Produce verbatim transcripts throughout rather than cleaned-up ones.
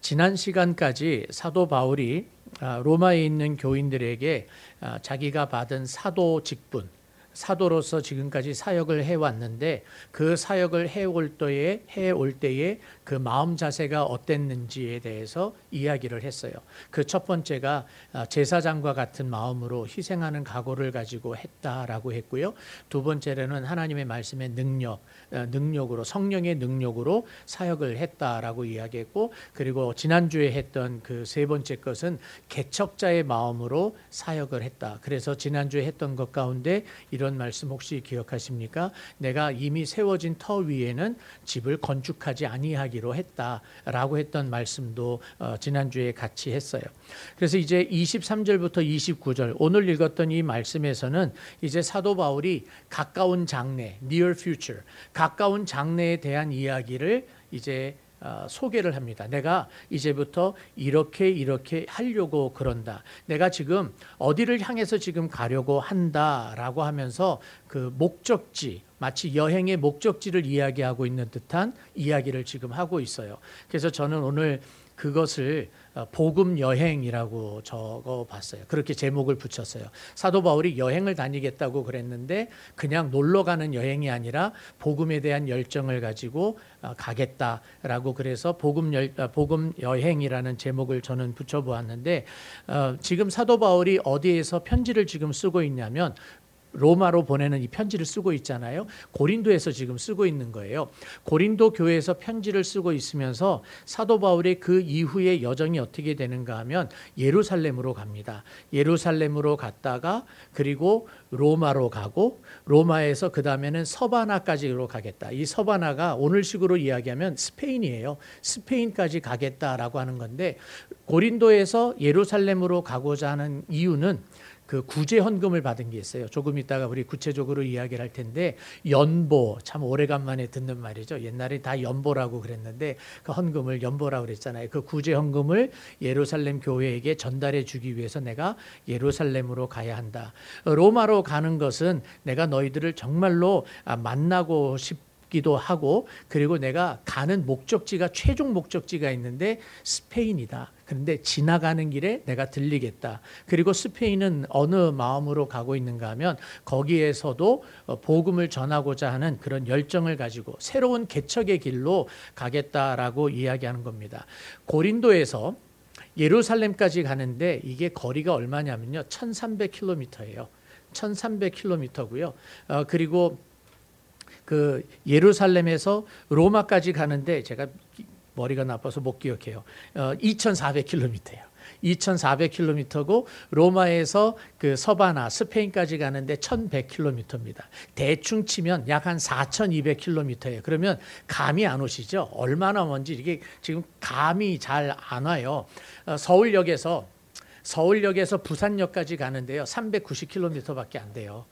지난 시간까지 사도 바울이 로마에 있는 교인들에게 자기가 받은 사도 직분, 사도로서 지금까지 사역을 해왔는데 그 사역을 해올 때에, 해올 때에 그 마음 자세가 어땠는지에 대해서 이야기를 했어요. 그 첫 번째가 제사장과 같은 마음으로 희생하는 각오를 가지고 했다라고 했고요. 두 번째로는 하나님의 말씀의 능력, 능력으로 성령의 능력으로 사역을 했다라고 이야기했고, 그리고 지난주에 했던 그 세 번째 것은 개척자의 마음으로 사역을 했다. 그래서 지난주에 했던 것 가운데 이런 말씀 혹시 기억하십니까? 내가 이미 세워진 터 위에는 집을 건축하지 아니하기로 했다라고 했던 말씀도 어, 지난주에 같이 했어요. 그래서 이제 이십삼 절부터 이십구 절 오늘 읽었던 이 말씀에서는 이제 사도 바울이 가까운 장래, near future, 가까운 장래에 대한 이야기를 이제 어, 소개를 합니다. 내가 이제부터 이렇게 이렇게 하려고 그런다. 내가 지금 어디를 향해서 지금 가려고 한다라고 하면서 그 목적지, 마치 여행의 목적지를 이야기하고 있는 듯한 이야기를 지금 하고 있어요. 그래서 저는 오늘 그것을 복음 여행이라고 적어봤어요. 그렇게 제목을 붙였어요. 사도 바울이 여행을 다니겠다고 그랬는데 그냥 놀러 가는 여행이 아니라 복음에 대한 열정을 가지고 가겠다라고 그래서 복음, 열, 복음 여행이라는 제목을 저는 붙여보았는데 어, 지금 사도 바울이 어디에서 편지를 지금 쓰고 있냐면 로마로 보내는 이 편지를 쓰고 있잖아요. 고린도에서 지금 쓰고 있는 거예요. 고린도 교회에서 편지를 쓰고 있으면서 사도 바울의 그 이후의 여정이 어떻게 되는가 하면 예루살렘으로 갑니다. 예루살렘으로 갔다가 그리고 로마로 가고 로마에서 그 다음에는 서바나까지로 가겠다. 이 서바나가 오늘식으로 이야기하면 스페인이에요. 스페인까지 가겠다라고 하는 건데 고린도에서 예루살렘으로 가고자 하는 이유는 그 구제 헌금을 받은 게 있어요. 조금 이따가 우리 구체적으로 이야기를 할 텐데 연보, 참 오래간만에 듣는 말이죠. 옛날에 다 연보라고 그랬는데 그 헌금을 연보라고 그랬잖아요. 그 구제 헌금을 예루살렘 교회에게 전달해 주기 위해서 내가 예루살렘으로 가야 한다. 로마로 가는 것은 내가 너희들을 정말로 만나고 싶 기도 하고 그리고 내가 가는 목적지가 최종 목적지가 있는데 스페인이다. 그런데 지나가는 길에 내가 들리겠다. 그리고 스페인은 어느 마음으로 가고 있는가 하면 거기에서도 복음을 전하고자 하는 그런 열정을 가지고 새로운 개척의 길로 가겠다라고 이야기하는 겁니다. 고린도에서 예루살렘까지 가는데 이게 거리가 얼마냐면요. 천삼백 킬로미터예요. 천삼백 킬로미터고요. 어, 그리고 그 예루살렘에서 로마까지 가는데 제가 머리가 나빠서 못 기억해요. 어, 이천사백 킬로미터예요. 이천사백 킬로미터고 로마에서 그 서바나 스페인까지 가는데 천백 킬로미터입니다. 대충 치면 약 한 사천이백 킬로미터예요. 그러면 감이 안 오시죠? 얼마나 먼지 이게 지금 감이 잘 안 와요. 어, 서울역에서 서울역에서 부산역까지 가는데요. 삼백구십 킬로미터밖에 안 돼요.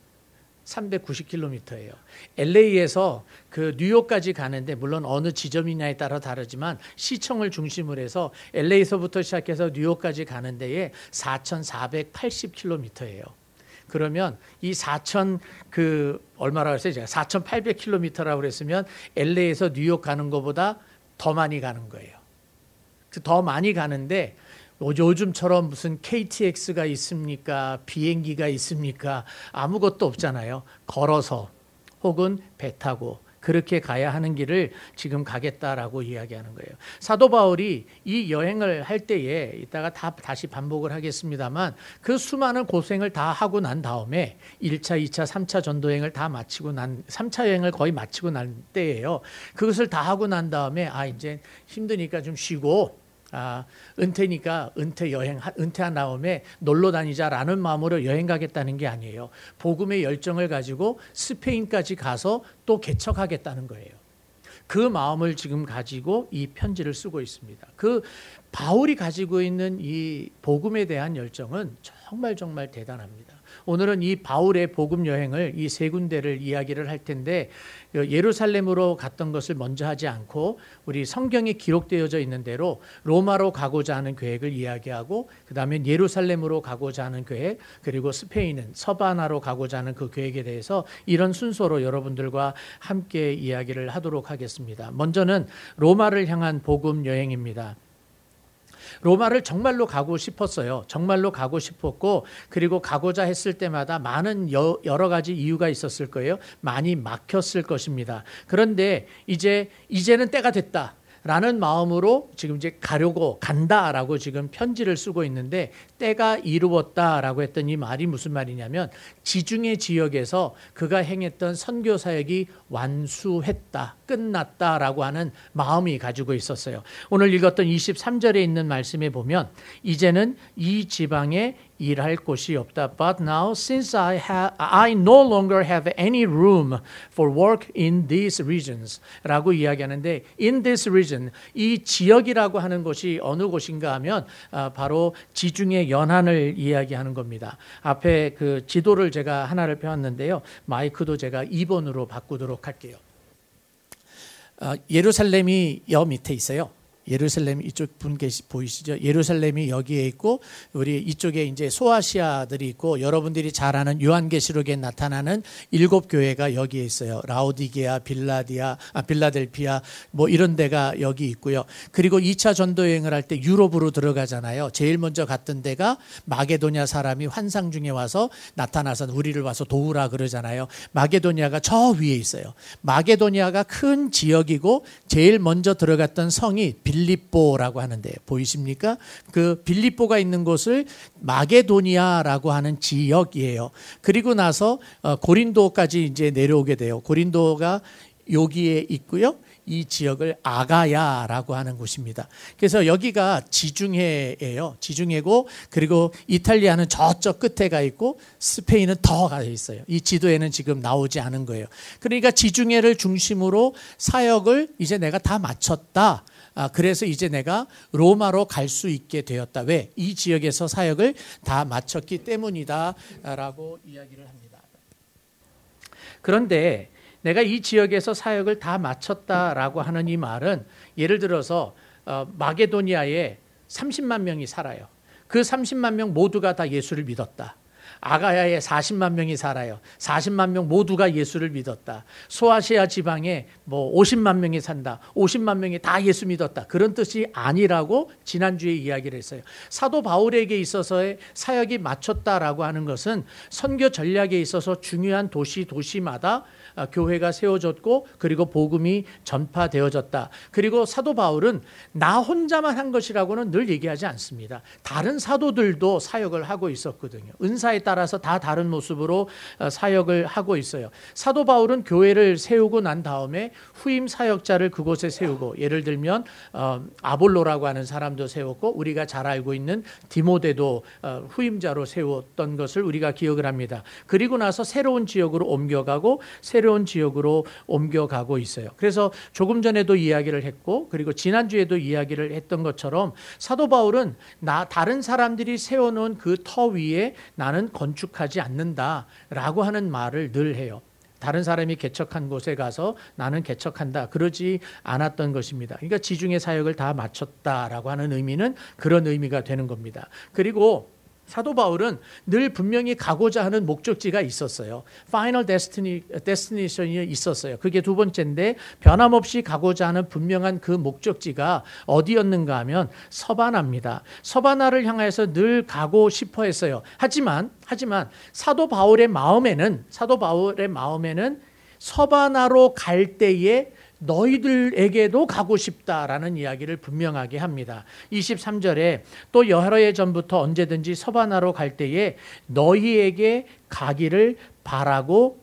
삼백구십 킬로미터예요. 엘에이에서 그 뉴욕까지 가는데 물론 어느 지점이냐에 따라 다르지만 시청을 중심으로 해서 엘에이에서부터 시작해서 뉴욕까지 가는 데에 사천사백팔십 킬로미터예요. 그러면 이 사천 그 얼마라고 했어요? 제가 사천팔백 킬로미터라고 그랬으면 엘에이에서 뉴욕 가는 것보다 더 많이 가는 거예요. 더 많이 가는데 요즘처럼 무슨 케이티엑스가 있습니까? 비행기가 있습니까? 아무것도 없잖아요. 걸어서 혹은 배 타고 그렇게 가야 하는 길을 지금 가겠다라고 이야기하는 거예요. 사도 바울이 이 여행을 할 때에 이따가 다 다시 반복을 하겠습니다만 그 수많은 고생을 다 하고 난 다음에 일 차, 이 차, 삼 차 전도여행을 다 마치고 난 삼 차 여행을 거의 마치고 난 때예요. 그것을 다 하고 난 다음에 아 이제 힘드니까 좀 쉬고 아, 은퇴니까 은퇴 여행, 은퇴한 다음에 놀러 다니자라는 마음으로 여행 가겠다는 게 아니에요. 복음의 열정을 가지고 스페인까지 가서 또 개척하겠다는 거예요. 그 마음을 지금 가지고 이 편지를 쓰고 있습니다. 그 바울이 가지고 있는 이 복음에 대한 열정은 정말 정말 대단합니다. 오늘은 이 바울의 복음 여행을 이 세 군데를 이야기를 할 텐데 예루살렘으로 갔던 것을 먼저 하지 않고 우리 성경에 기록되어져 있는 대로 로마로 가고자 하는 계획을 이야기하고 그 다음에 예루살렘으로 가고자 하는 계획 그리고 스페인은 서바나로 가고자 하는 그 계획에 대해서 이런 순서로 여러분들과 함께 이야기를 하도록 하겠습니다. 먼저는 로마를 향한 복음 여행입니다. 로마를 정말로 가고 싶었어요. 정말로 가고 싶었고 그리고 가고자 했을 때마다 많은 여, 여러 가지 이유가 있었을 거예요. 많이 막혔을 것입니다. 그런데 이제 이제는 때가 됐다. 라는 마음으로 지금 이제 가려고 간다라고 지금 편지를 쓰고 있는데 때가 이루었다라고 했던 이 말이 무슨 말이냐면 지중해 지역에서 그가 행했던 선교 사역이 완수했다, 끝났다라고 하는 마음이 가지고 있었어요. 오늘 읽었던 이십삼 절에 있는 말씀에 보면 이제는 이 지방에 일할 곳이 없다. But now, since I have, I no longer have any room for work in these regions, 라고 이야기하는데, in this region, 이 지역이라고 하는 곳이 어느 곳인가 하면 아, 바로 지중해 연안을 이야기하는 겁니다. 앞에 그 지도를 제가 하나를 펴왔는데요. 마이크도 제가 이 번으로 바꾸도록 할게요. 아, 예루살렘이 여 밑에 있어요. 예루살렘 이쪽 분 계시 보이시죠? 예루살렘이 여기에 있고 우리 이쪽에 이제 소아시아들이 있고 여러분들이 잘 아는 요한계시록에 나타나는 일곱 교회가 여기에 있어요. 라오디게아, 빌라디아, 아, 빌라델피아 뭐 이런 데가 여기 있고요. 그리고 이 차 전도 여행을 할 때 유럽으로 들어가잖아요. 제일 먼저 갔던 데가 마게도냐 사람이 환상 중에 와서 나타나서 우리를 와서 도우라 그러잖아요. 마게도냐가 저 위에 있어요. 마게도냐가 큰 지역이고 제일 먼저 들어갔던 성이 빌립보라고 하는데 보이십니까? 그 빌립보가 있는 곳을 마게도니아라고 하는 지역이에요. 그리고 나서 고린도까지 이제 내려오게 돼요. 고린도가 여기에 있고요. 이 지역을 아가야라고 하는 곳입니다. 그래서 여기가 지중해예요. 지중해고 그리고 이탈리아는 저쪽 끝에 가 있고 스페인은 더 가 있어요. 이 지도에는 지금 나오지 않은 거예요. 그러니까 지중해를 중심으로 사역을 이제 내가 다 마쳤다. 아, 그래서 이제 내가 로마로 갈 수 있게 되었다. 왜? 이 지역에서 사역을 다 마쳤기 때문이다 라고 이야기를 합니다. 그런데 내가 이 지역에서 사역을 다 마쳤다라고 하는 이 말은 예를 들어서 어, 마게도니아에 삼십만 명이 살아요. 그 삼십만 명 모두가 다 예수를 믿었다. 아가야에 사십만 명이 살아요. 사십만 명 모두가 예수를 믿었다. 소아시아 지방에 뭐 오십만 명이 산다. 오십만 명이 다 예수 믿었다. 그런 뜻이 아니라고 지난주에 이야기를 했어요. 사도 바울에게 있어서의 사역이 마쳤다라고 하는 것은 선교 전략에 있어서 중요한 도시 도시마다 교회가 세워졌고 그리고 복음이 전파되어졌다. 그리고 사도 바울은 나 혼자만 한 것이라고는 늘 얘기하지 않습니다. 다른 사도들도 사역을 하고 있었거든요. 은사에 따라서 다 다른 모습으로 사역을 하고 있어요. 사도 바울은 교회를 세우고 난 다음에 후임 사역자를 그곳에 세우고 예를 들면 아볼로라고 하는 사람도 세웠고 우리가 잘 알고 있는 디모데도 후임자로 세웠던 것을 우리가 기억을 합니다. 그리고 나서 새로운 지역으로 옮겨가고 새로운 새로운 지역으로 옮겨가고 있어요. 그래서 조금 전에도 이야기를 했고 그리고 지난주에도 이야기를 했던 것처럼 사도 바울은 나 다른 사람들이 세워놓은 그 터 위에 나는 건축하지 않는다라고 하는 말을 늘 해요. 다른 사람이 개척한 곳에 가서 나는 개척한다. 그러지 않았던 것입니다. 그러니까 지중해 사역을 다 마쳤다라고 하는 의미는 그런 의미가 되는 겁니다. 그리고 사도 바울은 늘 분명히 가고자 하는 목적지가 있었어요. Final Destiny, Destination이 있었어요. 그게 두 번째인데 변함없이 가고자 하는 분명한 그 목적지가 어디였는가 하면 서바나입니다. 서바나를 향해서 늘 가고 싶어 했어요. 하지만 하지만 사도 바울의 마음에는 사도 바울의 마음에는 서바나로 갈 때에 너희들에게도 가고 싶다라는 이야기를 분명하게 합니다. 이십삼 절에 또 여러 해 전부터 언제든지 서바나로 갈 때에 너희에게 가기를 바라고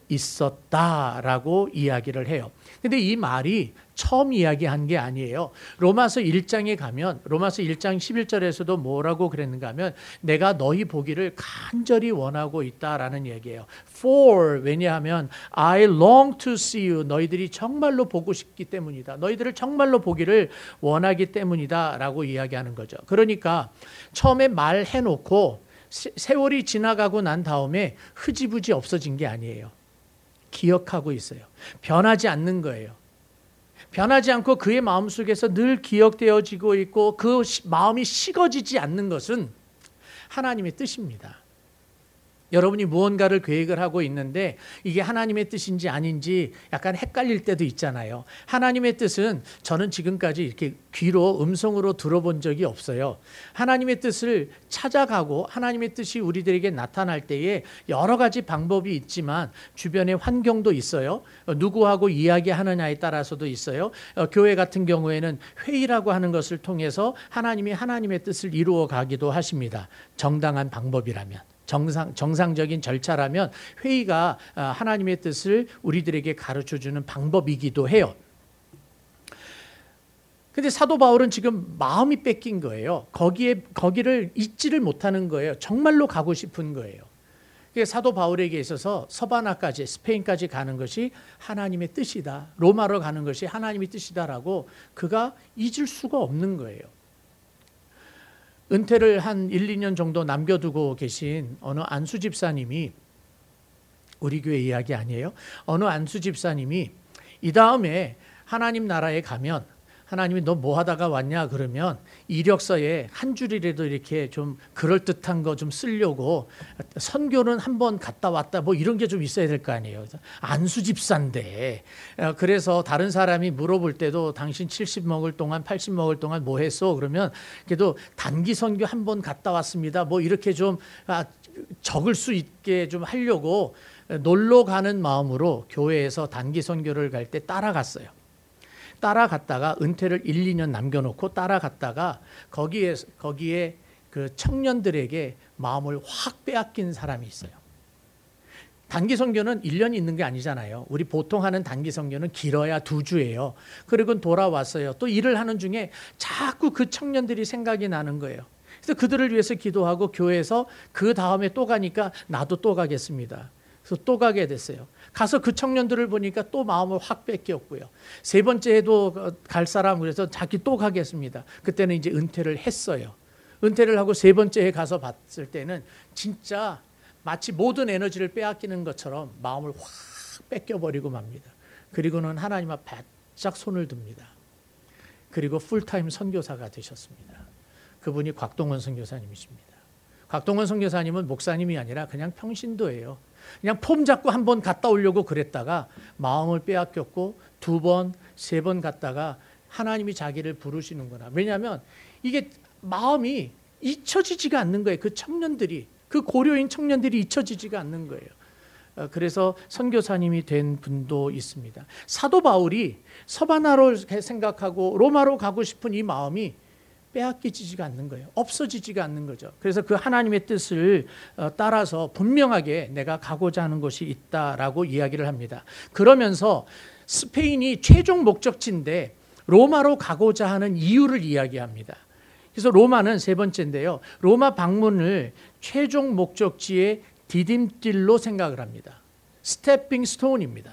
있었다라고 이야기를 해요. 근데 이 말이 처음 이야기한 게 아니에요. 로마서 일 장에 가면 로마서 일 장 십일 절에서도 뭐라고 그랬는가 하면 내가 너희 보기를 간절히 원하고 있다라는 얘기예요. For 왜냐하면 I long to see you 너희들이 정말로 보고 싶기 때문이다. 너희들을 정말로 보기를 원하기 때문이다 라고 이야기하는 거죠. 그러니까 처음에 말해놓고 세월이 지나가고 난 다음에 흐지부지 없어진 게 아니에요. 기억하고 있어요. 변하지 않는 거예요. 변하지 않고 그의 마음속에서 늘 기억되어지고 있고 그 마음이 식어지지 않는 것은 하나님의 뜻입니다. 여러분이 무언가를 계획을 하고 있는데 이게 하나님의 뜻인지 아닌지 약간 헷갈릴 때도 있잖아요. 하나님의 뜻은 저는 지금까지 이렇게 귀로 음성으로 들어본 적이 없어요. 하나님의 뜻을 찾아가고 하나님의 뜻이 우리들에게 나타날 때에 여러 가지 방법이 있지만 주변에 환경도 있어요. 누구하고 이야기하느냐에 따라서도 있어요. 교회 같은 경우에는 회의라고 하는 것을 통해서 하나님이 하나님의 뜻을 이루어 가기도 하십니다. 정당한 방법이라면. 정상, 정상적인 절차라면 회의가 하나님의 뜻을 우리들에게 가르쳐주는 방법이기도 해요. 근데 사도 바울은 지금 마음이 뺏긴 거예요. 거기에, 거기를 잊지를 못하는 거예요. 정말로 가고 싶은 거예요. 사도 바울에게 있어서 서바나까지, 스페인까지 가는 것이 하나님의 뜻이다. 로마로 가는 것이 하나님의 뜻이다라고 그가 잊을 수가 없는 거예요. 은퇴를 한 일, 이 년 정도 남겨두고 계신 어느 안수 집사님이, 우리 교회 이야기 아니에요? 어느 안수 집사님이 이 다음에 하나님 나라에 가면 하나님이 너 뭐 하다가 왔냐 그러면 이력서에 한 줄이라도 이렇게 좀 그럴듯한 거 좀 쓰려고 선교는 한번 갔다 왔다 뭐 이런 게 좀 있어야 될 거 아니에요. 안수 집사인데. 그래서 다른 사람이 물어볼 때도 당신 칠십 먹을 동안 팔십 먹을 동안 뭐 했어? 그러면 그래도 단기 선교 한번 갔다 왔습니다. 뭐 이렇게 좀 적을 수 있게 좀 하려고 놀러 가는 마음으로 교회에서 단기 선교를 갈 때 따라갔어요. 따라갔다가 은퇴를 일, 이 년 남겨놓고 따라갔다가 거기에 거기에 그 청년들에게 마음을 확 빼앗긴 사람이 있어요. 단기 선교는 일 년이 있는 게 아니잖아요. 우리 보통 하는 단기 선교는 길어야 두 주예요. 그리고 돌아왔어요. 또 일을 하는 중에 자꾸 그 청년들이 생각이 나는 거예요. 그래서 그들을 위해서 기도하고 교회에서 그 다음에 또 가니까 나도 또 가겠습니다. 그래서 또 가게 됐어요. 가서 그 청년들을 보니까 또 마음을 확 뺏겼고요. 세 번째에도 갈 사람 그래서 자기 또 가겠습니다. 그때는 이제 은퇴를 했어요. 은퇴를 하고 세 번째에 가서 봤을 때는 진짜 마치 모든 에너지를 빼앗기는 것처럼 마음을 확 뺏겨버리고 맙니다. 그리고는 하나님 앞에 바짝 손을 듭니다. 그리고 풀타임 선교사가 되셨습니다. 그분이 곽동원 선교사님이십니다. 곽동원 선교사님은 목사님이 아니라 그냥 평신도예요. 그냥 폼 잡고 한 번 갔다 오려고 그랬다가 마음을 빼앗겼고 두 번, 세 번 갔다가 하나님이 자기를 부르시는구나. 왜냐하면 이게 마음이 잊혀지지가 않는 거예요. 그 청년들이, 그 고려인 청년들이 잊혀지지가 않는 거예요. 그래서 선교사님이 된 분도 있습니다. 사도 바울이 서바나로 생각하고 로마로 가고 싶은 이 마음이 빼앗기지가 않는 거예요. 없어지지가 않는 거죠. 그래서 그 하나님의 뜻을 따라서 분명하게 내가 가고자 하는 곳이 있다라고 이야기를 합니다. 그러면서 스페인이 최종 목적지인데 로마로 가고자 하는 이유를 이야기합니다. 그래서 로마는 세 번째인데요. 로마 방문을 최종 목적지의 디딤길로 생각을 합니다. 스태핑 스톤입니다.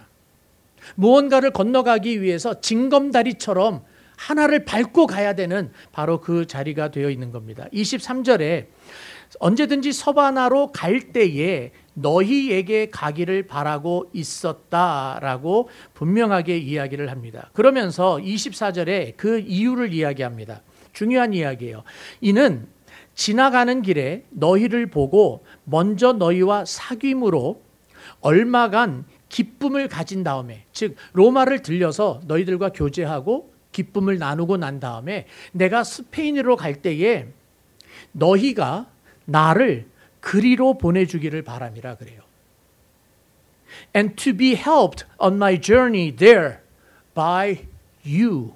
무언가를 건너가기 위해서 징검다리처럼 하나를 밟고 가야 되는 바로 그 자리가 되어 있는 겁니다. 이십삼 절에 언제든지 서바나로 갈 때에 너희에게 가기를 바라고 있었다라고 분명하게 이야기를 합니다. 그러면서 이십사 절에 그 이유를 이야기합니다. 중요한 이야기예요. 이는 지나가는 길에 너희를 보고 먼저 너희와 사귐으로 얼마간 기쁨을 가진 다음에, 즉 로마를 들려서 너희들과 교제하고 기쁨을 나누고 난 다음에 내가 스페인으로 갈 때에 너희가 나를 그리로 보내주기를 바람이라 그래요. And to be helped on my journey there by you.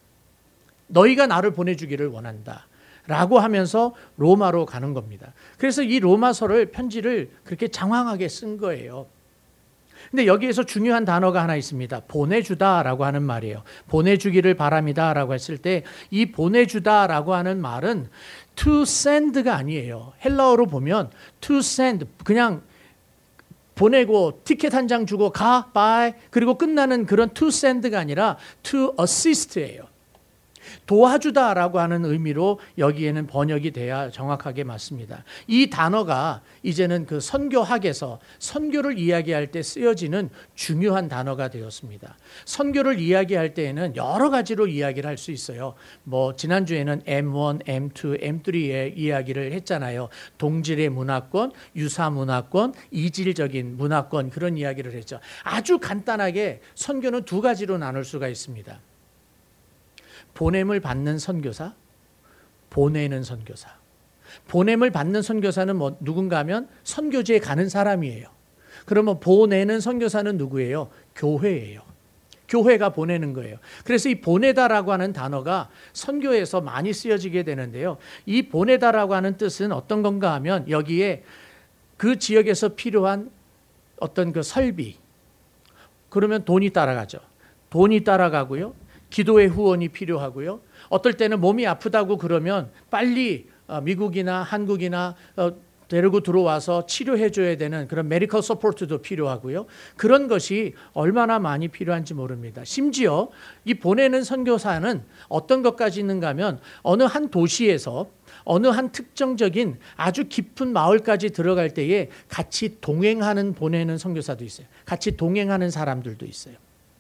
너희가 나를 보내주기를 원한다 라고 하면서 로마로 가는 겁니다. 그래서 이 로마서를 편지를 그렇게 장황하게 쓴 거예요. 근데 여기에서 중요한 단어가 하나 있습니다. 보내주다라고 하는 말이에요. 보내주기를 바랍니다라고 했을 때 이 보내주다라고 하는 말은 to send가 아니에요. 헬라어로 보면 to send 그냥 보내고 티켓 한 장 주고 가, bye 그리고 끝나는 그런 to send가 아니라 to assist예요. 도와주다라고 하는 의미로 여기에는 번역이 돼야 정확하게 맞습니다. 이 단어가 이제는 그 선교학에서 선교를 이야기할 때 쓰여지는 중요한 단어가 되었습니다. 선교를 이야기할 때에는 여러 가지로 이야기를 할 수 있어요. 뭐 지난주에는 엠 원, 엠 투, 엠 쓰리의 이야기를 했잖아요. 동질의 문화권, 유사 문화권, 이질적인 문화권 그런 이야기를 했죠. 아주 간단하게 선교는 두 가지로 나눌 수가 있습니다. 보냄을 받는 선교사, 보내는 선교사. 보냄을 받는 선교사는 뭐 누군가 하면 선교지에 가는 사람이에요. 그러면 보내는 선교사는 누구예요? 교회예요. 교회가 보내는 거예요. 그래서 이 보내다라고 하는 단어가 선교에서 많이 쓰여지게 되는데요. 이 보내다라고 하는 뜻은 어떤 건가 하면 여기에 그 지역에서 필요한 어떤 그 설비, 그러면 돈이 따라가죠. 돈이 따라가고요. 기도의 후원이 필요하고요. 어떨 때는 몸이 아프다고 그러면 빨리 미국이나 한국이나 데리고 들어와서 치료해 줘야 되는 그런 메디컬 서포트도 필요하고요. 그런 것이 얼마나 많이 필요한지 모릅니다. 심지어 이 보내는 선교사는 어떤 것까지 있는가 하면 어느 한 도시에서 어느 한 특정적인 아주 깊은 마을까지 들어갈 때에 같이 동행하는 보내는 선교사도 있어요. 같이 동행하는 사람들도 있어요.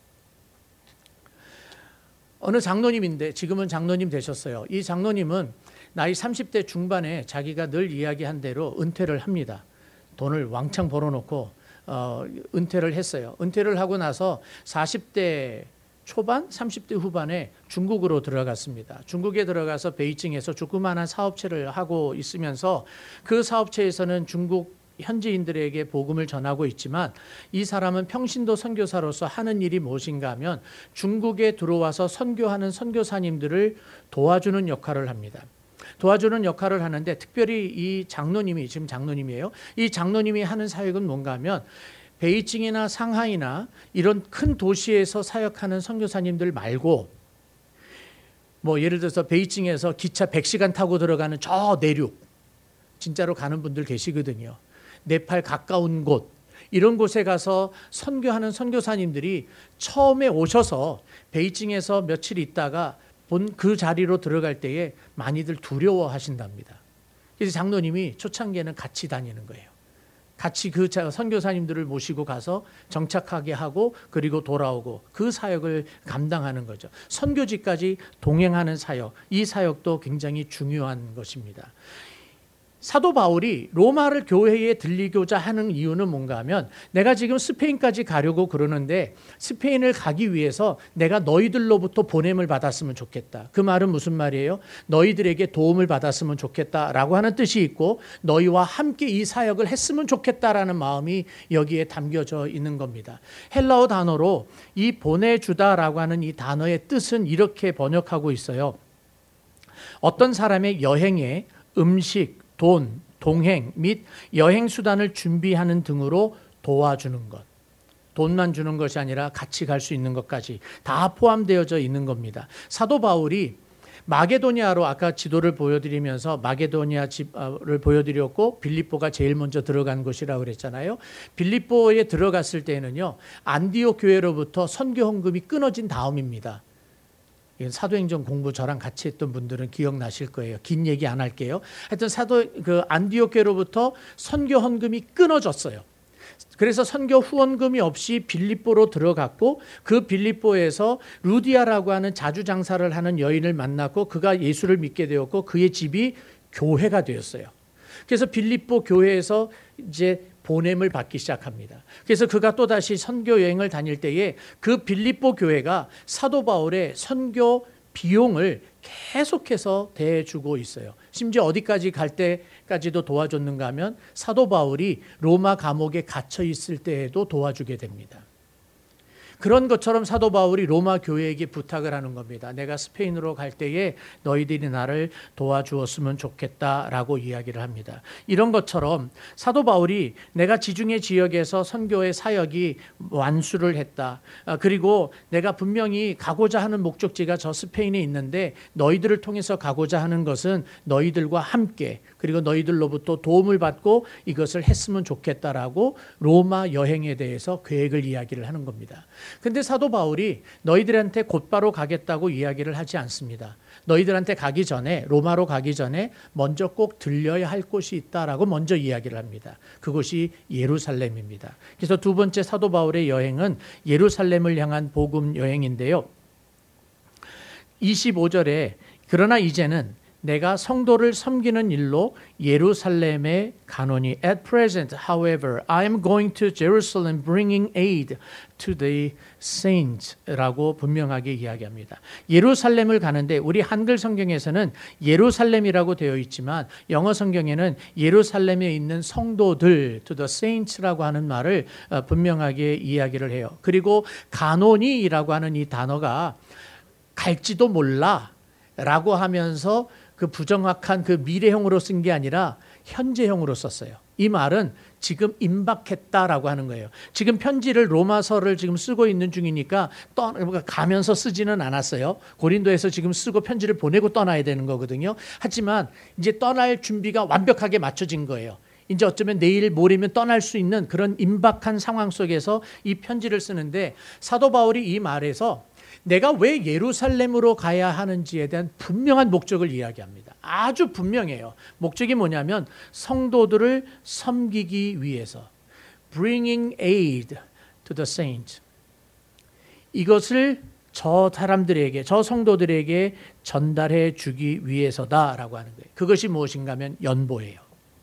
어느 장로님인데 지금은 장로님 되셨어요. 이 장로님은 나이 삼십 대 중반에 자기가 늘 이야기한 대로 은퇴를 합니다. 돈을 왕창 벌어놓고 어, 은퇴를 했어요. 은퇴를 하고 나서 사십 대 초반, 삼십 대 후반에 중국으로 들어갔습니다. 중국에 들어가서 베이징에서 조그마한 사업체를 하고 있으면서 그 사업체에서는 중국 현지인들에게 복음을 전하고 있지만 이 사람은 평신도 선교사로서 하는 일이 무엇인가 하면 중국에 들어와서 선교하는 선교사님들을 도와주는 역할을 합니다. 도와주는 역할을 하는데 특별히 이 장로님이 지금 장로님이에요. 이 장로님이 하는 사역은 뭔가 하면 베이징이나 상하이나 이런 큰 도시에서 사역하는 선교사님들 말고 뭐 예를 들어서 베이징에서 기차 백 시간 타고 들어가는 저 내륙 진짜로 가는 분들 계시거든요. 네팔 가까운 곳 이런 곳에 가서 선교하는 선교사님들이 처음에 오셔서 베이징에서 며칠 있다가 본 그 자리로 들어갈 때에 많이들 두려워하신답니다. 그래서 장로님이 초창기에는 같이 다니는 거예요. 같이 그 선교사님들을 모시고 가서 정착하게 하고 그리고 돌아오고 그 사역을 감당하는 거죠. 선교지까지 동행하는 사역, 이 사역도 굉장히 중요한 것입니다. 사도 바울이 로마를 교회에 들리고자 하는 이유는 뭔가 하면 내가 지금 스페인까지 가려고 그러는데 스페인을 가기 위해서 내가 너희들로부터 보냄을 받았으면 좋겠다. 그 말은 무슨 말이에요? 너희들에게 도움을 받았으면 좋겠다라고 하는 뜻이 있고 너희와 함께 이 사역을 했으면 좋겠다라는 마음이 여기에 담겨져 있는 겁니다. 헬라어 단어로 이 보내주다라고 하는 이 단어의 뜻은 이렇게 번역하고 있어요. 어떤 사람의 여행에 음식, 돈, 동행 및 여행 수단을 준비하는 등으로 도와주는 것. 돈만 주는 것이 아니라 같이 갈 수 있는 것까지 다 포함되어져 있는 겁니다. 사도 바울이 마게도니아로 아까 지도를 보여드리면서 마게도니아를 보여드렸고 빌립보가 제일 먼저 들어간 곳이라고 그랬잖아요. 빌립보에 들어갔을 때는요. 안디옥 교회로부터 선교 헌금이 끊어진 다음입니다. 사도행전 공부 저랑 같이 했던 분들은 기억나실 거예요. 긴 얘기 안 할게요. 하여튼 사도 그 안디옥 교회로부터 선교 헌금이 끊어졌어요. 그래서 선교 후원금이 없이 빌립보로 들어갔고 그 빌립보에서 루디아라고 하는 자주 장사를 하는 여인을 만났고 그가 예수를 믿게 되었고 그의 집이 교회가 되었어요. 그래서 빌립보 교회에서 이제 보냄을 받기 시작합니다. 그래서 그가 또다시 선교 여행을 다닐 때에 그 빌립보 교회가 사도 바울의 선교 비용을 계속해서 대주고 있어요. 심지어 어디까지 갈 때까지도 도와줬는가 하면 사도 바울이 로마 감옥에 갇혀 있을 때에도 도와주게 됩니다. 그런 것처럼 사도 바울이 로마 교회에게 부탁을 하는 겁니다. 내가 스페인으로 갈 때에 너희들이 나를 도와주었으면 좋겠다라고 이야기를 합니다. 이런 것처럼 사도 바울이 내가 지중해 지역에서 선교의 사역이 완수를 했다. 그리고 내가 분명히 가고자 하는 목적지가 저 스페인에 있는데 너희들을 통해서 가고자 하는 것은 너희들과 함께 그리고 너희들로부터 도움을 받고 이것을 했으면 좋겠다라고 로마 여행에 대해서 계획을 이야기를 하는 겁니다. 근데 사도 바울이 너희들한테 곧바로 가겠다고 이야기를 하지 않습니다. 너희들한테 가기 전에, 로마로 가기 전에 먼저 꼭 들려야 할 곳이 있다라고 먼저 이야기를 합니다. 그곳이 예루살렘입니다. 그래서 두 번째 사도 바울의 여행은 예루살렘을 향한 복음 여행인데요. 이십오 절에 그러나 이제는 내가 성도를 섬기는 일로 예루살렘에 가노니 At present, however, I am going to Jerusalem bringing aid to the saints 라고 분명하게 이야기합니다. 예루살렘을 가는데 우리 한글 성경에서는 예루살렘이라고 되어 있지만 영어 성경에는 예루살렘에 있는 성도들 to the saints라고 하는 말을 분명하게 이야기를 해요. 그리고 가노니라고 하는 이 단어가 갈지도 몰라 라고 하면서 그 부정확한 그 미래형으로 쓴 게 아니라 현재형으로 썼어요. 이 말은 지금 임박했다라고 하는 거예요. 지금 편지를 로마서를 지금 쓰고 있는 중이니까 떠 가면서 쓰지는 않았어요. 고린도에서 지금 쓰고 편지를 보내고 떠나야 되는 거거든요. 하지만 이제 떠날 준비가 완벽하게 맞춰진 거예요. 이제 어쩌면 내일 모레면 떠날 수 있는 그런 임박한 상황 속에서 이 편지를 쓰는데 사도 바울이 이 말에서 내가 왜 예루살렘으로 가야 하는지에 대한 분명한 목적을 이야기합니다. 아주 분명해요. 목적이 뭐냐면 성도들을 섬기기 위해서 bringing aid to the saints. 이것을 저 사람들에게, 저 성도들에게 전달해 주기 위해서다라고 하는 거예요. 그것이 무엇인가 하면 연보예요.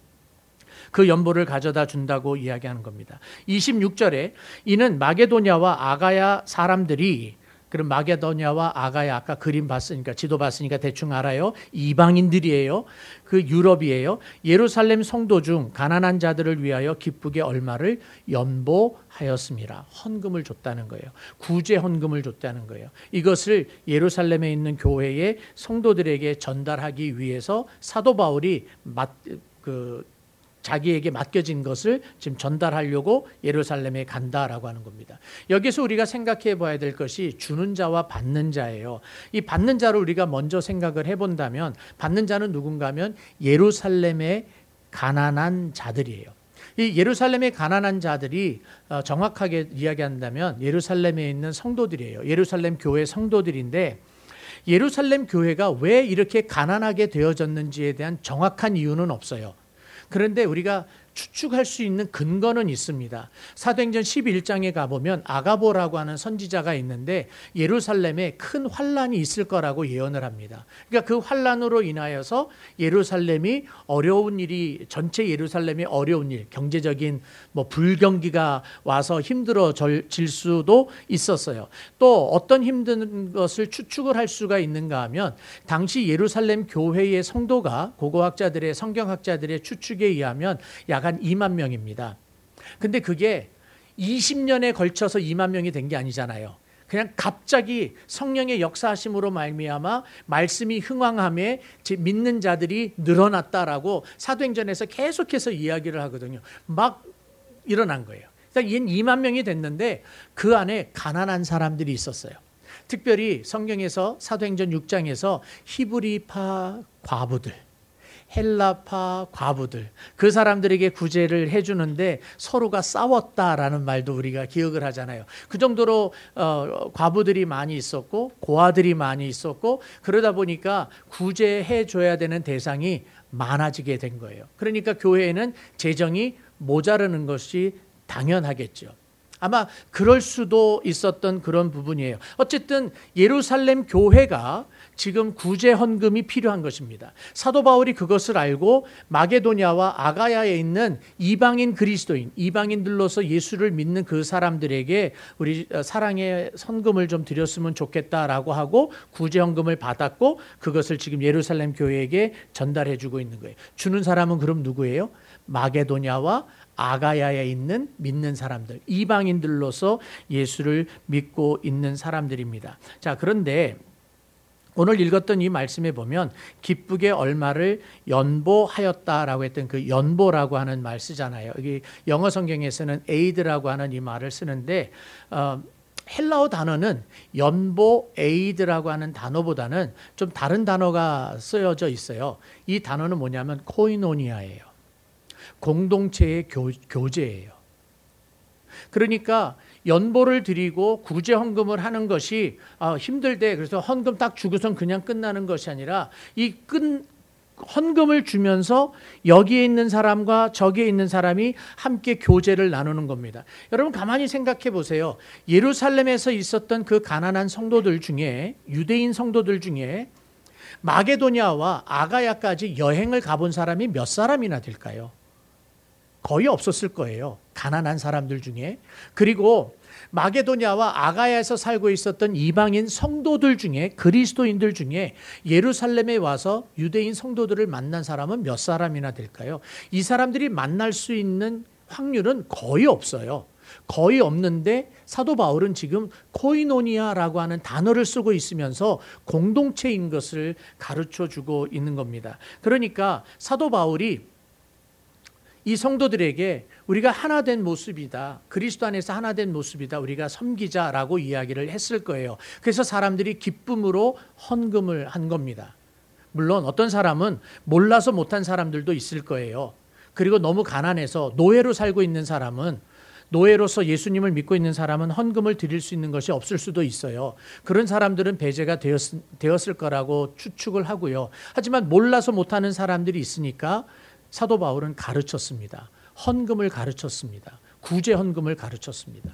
그 연보를 가져다 준다고 이야기하는 겁니다. 이십육 절에 이는 마게도냐와 아가야 사람들이 그럼 마게도냐와 아가야 아까 그림 봤으니까 지도 봤으니까 대충 알아요. 이방인들이에요. 그 유럽이에요. 예루살렘 성도 중 가난한 자들을 위하여 기쁘게 얼마를 연보하였습니다. 헌금을 줬다는 거예요. 구제 헌금을 줬다는 거예요. 이것을 예루살렘에 있는 교회의 성도들에게 전달하기 위해서 사도 바울이 맞, 그 자기에게 맡겨진 것을 지금 전달하려고 예루살렘에 간다라고 하는 겁니다. 여기서 우리가 생각해 봐야 될 것이 주는 자와 받는 자예요. 이 받는 자를 우리가 먼저 생각을 해본다면 받는 자는 누군가 하면 예루살렘의 가난한 자들이에요. 이 예루살렘의 가난한 자들이 정확하게 이야기한다면 예루살렘에 있는 성도들이에요. 예루살렘 교회 성도들인데 예루살렘 교회가 왜 이렇게 가난하게 되어졌는지에 대한 정확한 이유는 없어요. 그런데 우리가 추측할 수 있는 근거는 있습니다. 사도행전 십일 장에 가보면 아가보라고 하는 선지자가 있는데 예루살렘에 큰 환란이 있을 거라고 예언을 합니다. 그러니까 그 환란으로 인하여서 예루살렘이 어려운 일이 전체 예루살렘이 어려운 일, 경제적인 뭐 불경기가 와서 힘들어질 수도 있었어요. 또 어떤 힘든 것을 추측을 할 수가 있는가 하면 당시 예루살렘 교회의 성도가 고고학자들의 성경학자들의 추측에 의하면 약 한 이만 명입니다. 근데 그게 이십 년에 걸쳐서 이만 명이 된 게 아니잖아요. 그냥 갑자기 성령의 역사하심으로 말미암아 말씀이 흥왕함에 믿는 자들이 늘어났다라고 사도행전에서 계속해서 이야기를 하거든요. 막 일어난 거예요. 그러니까 이만 명이 됐는데 그 안에 가난한 사람들이 있었어요. 특별히 성경에서 사도행전 육 장에서 히브리파 과부들, 헬라파 과부들 그 사람들에게 구제를 해주는데 서로가 싸웠다라는 말도 우리가 기억을 하잖아요. 그 정도로 어, 과부들이 많이 있었고 고아들이 많이 있었고 그러다 보니까 구제해 줘야 되는 대상이 많아지게 된 거예요. 그러니까 교회에는 재정이 모자르는 것이 당연하겠죠. 아마 그럴 수도 있었던 그런 부분이에요. 어쨌든 예루살렘 교회가 지금 구제 헌금이 필요한 것입니다. 사도 바울이 그것을 알고 마게도냐와 아가야에 있는 이방인 그리스도인, 이방인들로서 예수를 믿는 그 사람들에게 우리 사랑의 헌금을 좀 드렸으면 좋겠다라고 하고 구제 헌금을 받았고 그것을 지금 예루살렘 교회에게 전달해 주고 있는 거예요. 주는 사람은 그럼 누구예요? 마게도냐와 아가야에 있는 믿는 사람들, 이방인들로서 예수를 믿고 있는 사람들입니다. 자, 그런데 오늘 읽었던 이 말씀에 보면 기쁘게 얼마를 연보하였다라고 했던 그 연보라고 하는 말 쓰잖아요. 여기 영어 성경에서는 aid라고 하는 이 말을 쓰는데 어, 헬라어 단어는 연보 에이드라고 하는 단어보다는 좀 다른 단어가 쓰여져 있어요. 이 단어는 뭐냐면 코이노니아예요. 공동체의 교, 교제예요. 그러니까 연보를 드리고 구제 헌금을 하는 것이 아, 힘들대 그래서 헌금 딱 주고선 그냥 끝나는 것이 아니라 이 끈 헌금을 주면서 여기에 있는 사람과 저기에 있는 사람이 함께 교제를 나누는 겁니다. 여러분 가만히 생각해 보세요. 예루살렘에서 있었던 그 가난한 성도들 중에 유대인 성도들 중에 마게도냐와 아가야까지 여행을 가본 사람이 몇 사람이나 될까요? 거의 없었을 거예요. 가난한 사람들 중에. 그리고 마게도냐와 아가야에서 살고 있었던 이방인 성도들 중에 그리스도인들 중에 예루살렘에 와서 유대인 성도들을 만난 사람은 몇 사람이나 될까요? 이 사람들이 만날 수 있는 확률은 거의 없어요. 거의 없는데 사도 바울은 지금 코이노니아라고 하는 단어를 쓰고 있으면서 공동체인 것을 가르쳐 주고 있는 겁니다. 그러니까 사도 바울이 이 성도들에게 우리가 하나 된 모습이다. 그리스도 안에서 하나 된 모습이다. 우리가 섬기자라고 이야기를 했을 거예요. 그래서 사람들이 기쁨으로 헌금을 한 겁니다. 물론 어떤 사람은 몰라서 못한 사람들도 있을 거예요. 그리고 너무 가난해서 노예로 살고 있는 사람은 노예로서 예수님을 믿고 있는 사람은 헌금을 드릴 수 있는 것이 없을 수도 있어요. 그런 사람들은 배제가 되었, 되었을 거라고 추측을 하고요. 하지만 몰라서 못하는 사람들이 있으니까 사도 바울은 가르쳤습니다. 헌금을 가르쳤습니다. 구제 헌금을 가르쳤습니다.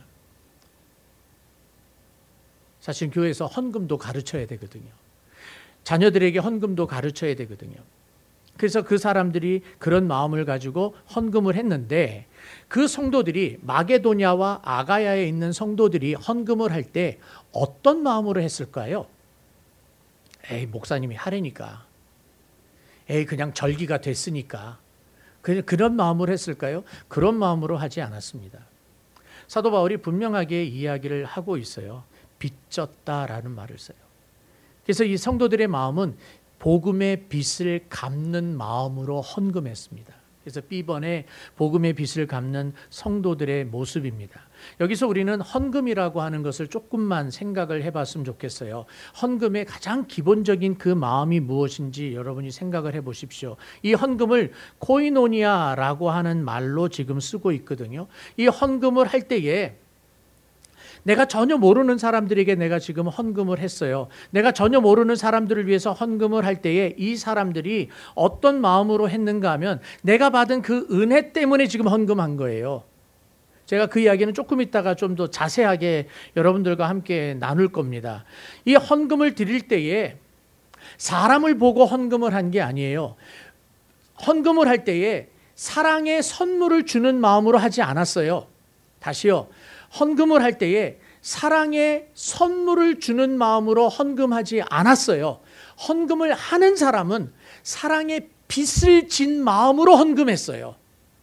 사실 교회에서 헌금도 가르쳐야 되거든요. 자녀들에게 헌금도 가르쳐야 되거든요. 그래서 그 사람들이 그런 마음을 가지고 헌금을 했는데 그 성도들이 마게도냐와 아가야에 있는 성도들이 헌금을 할 때 어떤 마음으로 했을까요? 에이, 목사님이 하래니까. 에이, 그냥 절기가 됐으니까. 그런 마음으로 했을까요? 그런 마음으로 하지 않았습니다. 사도 바울이 분명하게 이야기를 하고 있어요. 빚졌다라는 말을 써요. 그래서 이 성도들의 마음은 복음의 빚을 갚는 마음으로 헌금했습니다. 그래서 B번에 복음의 빚을 갚는 성도들의 모습입니다. 여기서 우리는 헌금이라고 하는 것을 조금만 생각을 해봤으면 좋겠어요. 헌금의 가장 기본적인 그 마음이 무엇인지 여러분이 생각을 해보십시오. 이 헌금을 코이노니아라고 하는 말로 지금 쓰고 있거든요. 이 헌금을 할 때에 내가 전혀 모르는 사람들에게 내가 지금 헌금을 했어요. 내가 전혀 모르는 사람들을 위해서 헌금을 할 때에 이 사람들이 어떤 마음으로 했는가 하면 내가 받은 그 은혜 때문에 지금 헌금한 거예요. 제가 그 이야기는 조금 있다가 좀 더 자세하게 여러분들과 함께 나눌 겁니다. 이 헌금을 드릴 때에 사람을 보고 헌금을 한 게 아니에요. 헌금을 할 때에 사랑의 선물을 주는 마음으로 하지 않았어요. 다시요. 헌금을 할 때에 사랑의 선물을 주는 마음으로 헌금하지 않았어요. 헌금을 하는 사람은 사랑의 빚을 진 마음으로 헌금했어요.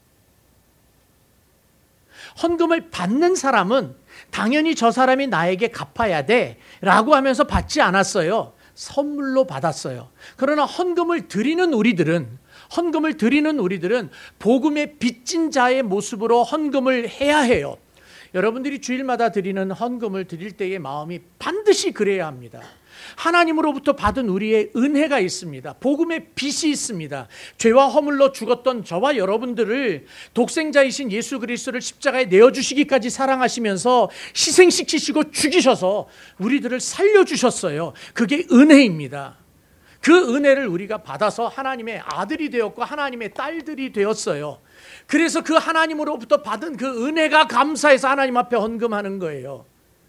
헌금을 받는 사람은 당연히 저 사람이 나에게 갚아야 돼 라고 하면서 받지 않았어요. 선물로 받았어요. 그러나 헌금을 드리는 우리들은 헌금을 드리는 우리들은 복음의 빚진 자의 모습으로 헌금을 해야 해요. 여러분들이 주일마다 드리는 헌금을 드릴 때의 마음이 반드시 그래야 합니다. 하나님으로부터 받은 우리의 은혜가 있습니다. 복음의 빚이 있습니다. 죄와 허물로 죽었던 저와 여러분들을 독생자이신 예수 그리스도를 십자가에 내어주시기까지 사랑하시면서 희생시키시고 죽이셔서 우리들을 살려주셨어요. 그게 은혜입니다. 그 은혜를 우리가 받아서 하나님의 아들이 되었고 하나님의 딸들이 되었어요. 그래서 그 하나님으로부터 받은 그 은혜가 감사해서 하나님 앞에 헌금하는 거예요.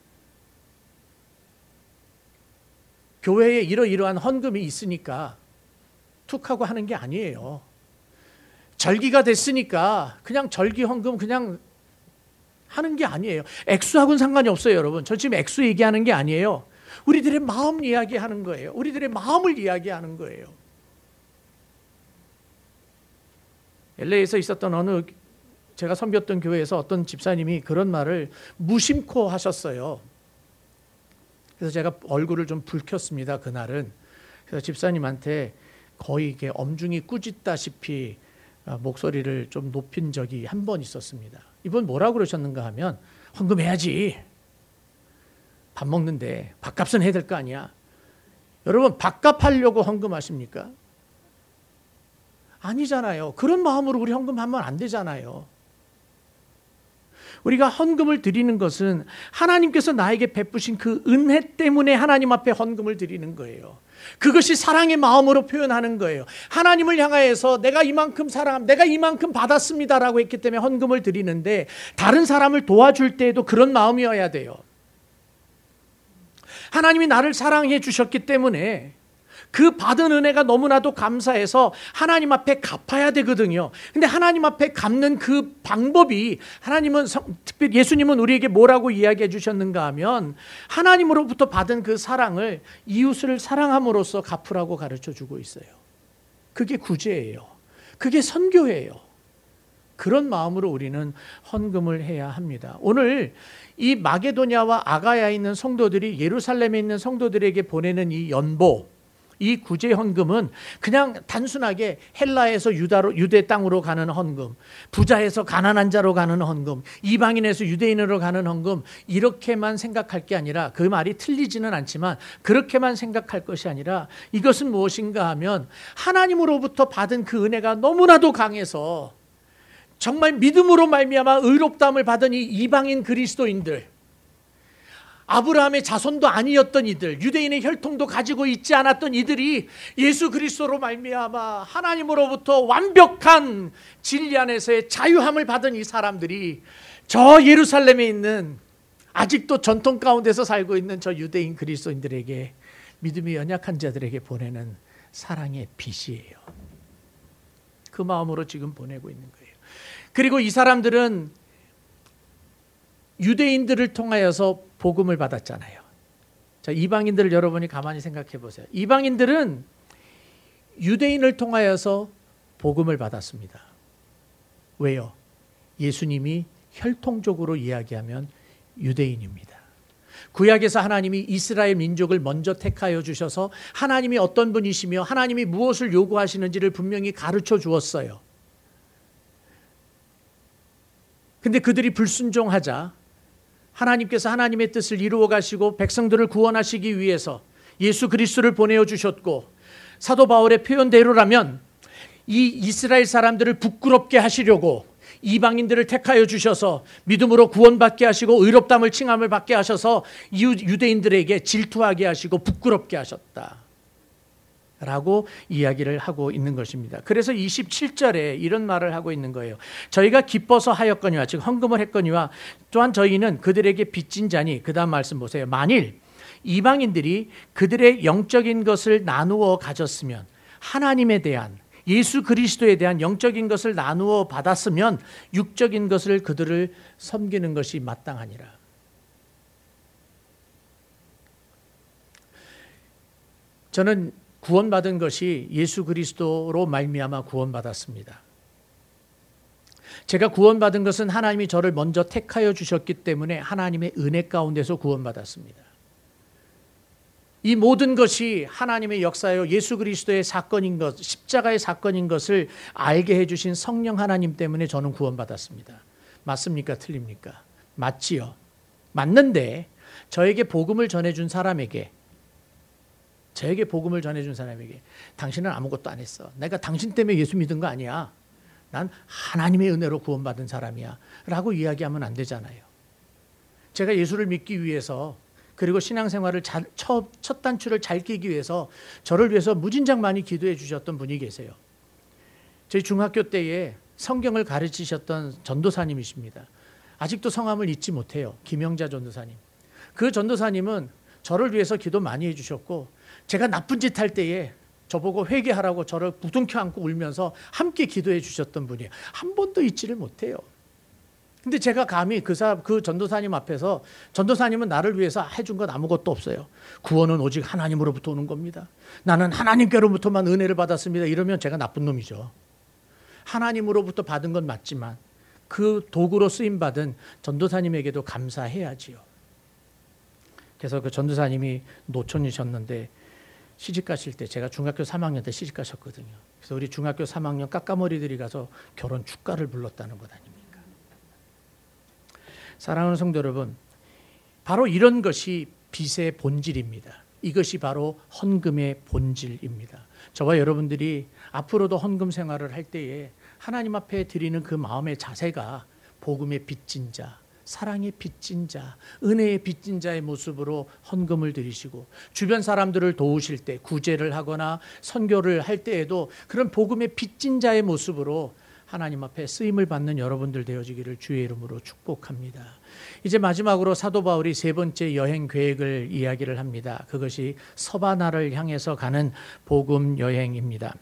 교회에 이러이러한 헌금이 있으니까 툭하고 하는 게 아니에요. 절기가 됐으니까 그냥 절기 헌금 그냥 하는 게 아니에요. 액수하고는 상관이 없어요, 여러분. 저 지금 액수 얘기하는 게 아니에요. 우리들의 마음 이야기하는 거예요. 우리들의 마음을 이야기하는 거예요. 엘에이에서 있었던 어느 제가 섬겼던 교회에서 어떤 집사님이 그런 말을 무심코 하셨어요. 그래서 제가 얼굴을 좀 붉혔습니다, 그날은. 그래서 집사님한테 거의 이게 엄중히 꾸짖다시피 목소리를 좀 높인 적이 한 번 있었습니다. 이분 뭐라고 그러셨는가 하면 헌금해야지. 밥 먹는데 밥값은 해야 될 거 아니야. 여러분 밥값 하려고 헌금하십니까? 아니잖아요. 그런 마음으로 우리 헌금하면 안 되잖아요. 우리가 헌금을 드리는 것은 하나님께서 나에게 베푸신 그 은혜 때문에 하나님 앞에 헌금을 드리는 거예요. 그것이 사랑의 마음으로 표현하는 거예요. 하나님을 향하여서 내가 이만큼 사랑, 내가 이만큼 받았습니다라고 했기 때문에 헌금을 드리는데, 다른 사람을 도와줄 때에도 그런 마음이어야 돼요. 하나님이 나를 사랑해 주셨기 때문에 그 받은 은혜가 너무나도 감사해서 하나님 앞에 갚아야 되거든요. 근데 하나님 앞에 갚는 그 방법이, 하나님은, 특별히 예수님은 우리에게 뭐라고 이야기해 주셨는가 하면, 하나님으로부터 받은 그 사랑을 이웃을 사랑함으로써 갚으라고 가르쳐 주고 있어요. 그게 구제예요. 그게 선교예요. 그런 마음으로 우리는 헌금을 해야 합니다. 오늘 이 마게도냐와 아가야에 있는 성도들이 예루살렘에 있는 성도들에게 보내는 이 연보, 이 구제 헌금은 그냥 단순하게 헬라에서 유다로, 유대 땅으로 가는 헌금, 부자에서 가난한 자로 가는 헌금, 이방인에서 유대인으로 가는 헌금, 이렇게만 생각할 게 아니라, 그 말이 틀리지는 않지만 그렇게만 생각할 것이 아니라, 이것은 무엇인가 하면 하나님으로부터 받은 그 은혜가 너무나도 강해서 정말 믿음으로 말미암아 의롭다함을 받은 이 이방인 그리스도인들, 아브라함의 자손도 아니었던 이들, 유대인의 혈통도 가지고 있지 않았던 이들이 예수 그리스도로 말미암아 하나님으로부터 완벽한 진리 안에서의 자유함을 받은 이 사람들이 저 예루살렘에 있는, 아직도 전통 가운데서 살고 있는 저 유대인 그리스도인들에게, 믿음이 연약한 자들에게 보내는 사랑의 빛이에요. 그 마음으로 지금 보내고 있는 거예요. 그리고 이 사람들은 유대인들을 통하여서 복음을 받았잖아요. 자, 이방인들을 여러분이 가만히 생각해 보세요. 이방인들은 유대인을 통하여서 복음을 받았습니다. 왜요? 예수님이 혈통적으로 이야기하면 유대인입니다. 구약에서 하나님이 이스라엘 민족을 먼저 택하여 주셔서 하나님이 어떤 분이시며 하나님이 무엇을 요구하시는지를 분명히 가르쳐 주었어요. 근데 그들이 불순종하자 하나님께서 하나님의 뜻을 이루어 가시고 백성들을 구원하시기 위해서 예수 그리스도를 보내어 주셨고, 사도 바울의 표현대로라면 이 이스라엘 사람들을 부끄럽게 하시려고 이방인들을 택하여 주셔서 믿음으로 구원받게 하시고 의롭다함을 칭함을 받게 하셔서 유대인들에게 질투하게 하시고 부끄럽게 하셨다 라고 이야기를 하고 있는 것입니다. 그래서 이십칠 절에 이런 말을 하고 있는 거예요. 저희가 기뻐서 하였거니와, 즉 헌금을 했거니와, 또한 저희는 그들에게 빚진 자니, 그 다음 말씀 보세요. 만일 이방인들이 그들의 영적인 것을 나누어 가졌으면, 하나님에 대한, 예수 그리스도에 대한 영적인 것을 나누어 받았으면 육적인 것을 그들을 섬기는 것이 마땅하니라. 저는 구원받은 것이 예수 그리스도로 말미암아 구원받았습니다. 제가 구원받은 것은 하나님이 저를 먼저 택하여 주셨기 때문에 하나님의 은혜 가운데서 구원받았습니다. 이 모든 것이 하나님의 역사요, 예수 그리스도의 사건인 것, 십자가의 사건인 것을 알게 해주신 성령 하나님 때문에 저는 구원받았습니다. 맞습니까? 틀립니까? 맞지요. 맞는데 저에게 복음을 전해준 사람에게, 저에게 복음을 전해준 사람에게, 당신은 아무것도 안 했어, 내가 당신 때문에 예수 믿은 거 아니야, 난 하나님의 은혜로 구원받은 사람이야 라고 이야기하면 안 되잖아요. 제가 예수를 믿기 위해서, 그리고 신앙생활을 잘, 첫, 첫 단추를 잘 끼기 위해서 저를 위해서 무진장 많이 기도해 주셨던 분이 계세요. 저희 중학교 때에 성경을 가르치셨던 전도사님이십니다. 아직도 성함을 잊지 못해요. 김영자 전도사님. 그 전도사님은 저를 위해서 기도 많이 해주셨고, 제가 나쁜 짓 할 때에 저보고 회개하라고 저를 부둥켜 안고 울면서 함께 기도해 주셨던 분이에요. 한 번도 잊지를 못해요. 근데 제가 감히 그, 사, 그 전도사님 앞에서, 전도사님은 나를 위해서 해준 건 아무것도 없어요. 구원은 오직 하나님으로부터 오는 겁니다, 나는 하나님께로부터만 은혜를 받았습니다, 이러면 제가 나쁜 놈이죠. 하나님으로부터 받은 건 맞지만 그 도구로 쓰임받은 전도사님에게도 감사해야지요. 그래서 그 전도사님이 노촌이셨는데 시집 가실 때, 제가 중학교 삼 학년 때 시집 가셨거든요. 그래서 우리 중학교 삼 학년 까까머리들이 가서 결혼 축가를 불렀다는 것 아닙니까? 사랑하는 성도 여러분, 바로 이런 것이 빚의 본질입니다. 이것이 바로 헌금의 본질입니다. 저와 여러분들이 앞으로도 헌금 생활을 할 때에 하나님 앞에 드리는 그 마음의 자세가 복음의 빚진 자, 사랑의 빚진 자, 은혜의 빚진 자의 모습으로 헌금을 드리시고 주변 사람들을 도우실 때 구제를 하거나 선교를 할 때에도 그런 복음의 빚진 자의 모습으로 하나님 앞에 쓰임을 받는 여러분들 되어지기를 주의 이름으로 축복합니다. 이제 마지막으로 사도 바울이 세 번째 여행 계획을 이야기를 합니다. 그것이 서바나를 향해서 가는 복음 여행입니다.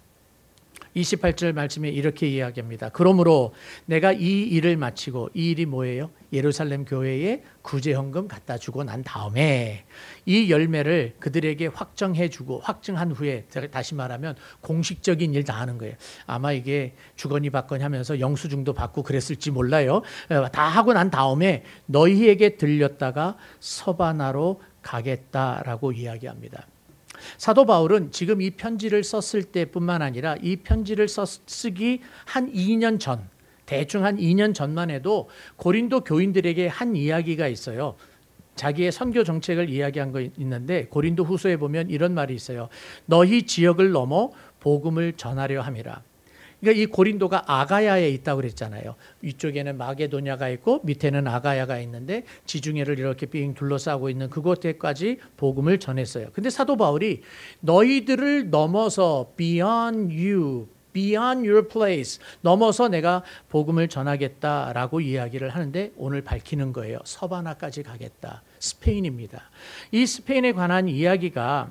이십팔 절 말씀에 이렇게 이야기합니다. 그러므로 내가 이 일을 마치고, 이 일이 뭐예요? 예루살렘 교회에 구제 헌금 갖다 주고 난 다음에 이 열매를 그들에게 확정해 주고, 확증한 후에, 다시 말하면 공식적인 일 다 하는 거예요. 아마 이게 주거니 받거니 하면서 영수증도 받고 그랬을지 몰라요. 다 하고 난 다음에 너희에게 들렸다가 서바나로 가겠다라고 이야기합니다. 사도 바울은 지금 이 편지를 썼을 때뿐만 아니라 이 편지를 썼, 쓰기 한 이 년 전, 대충 한 이 년 전만 해도 고린도 교인들에게 한 이야기가 있어요. 자기의 선교 정책을 이야기한 거 있는데 고린도 후서에 보면 이런 말이 있어요. 너희 지역을 넘어 복음을 전하려 함이라. 그러니까 이 고린도가 아가야에 있다고 그랬잖아요. 위쪽에는 마게도냐가 있고 밑에는 아가야가 있는데 지중해를 이렇게 빙 둘러싸고 있는 그곳에까지 복음을 전했어요. 근데 사도 바울이 너희들을 넘어서 beyond you, beyond your place, 넘어서 내가 복음을 전하겠다라고 이야기를 하는데 오늘 밝히는 거예요. 서바나까지 가겠다. 스페인입니다. 이 스페인에 관한 이야기가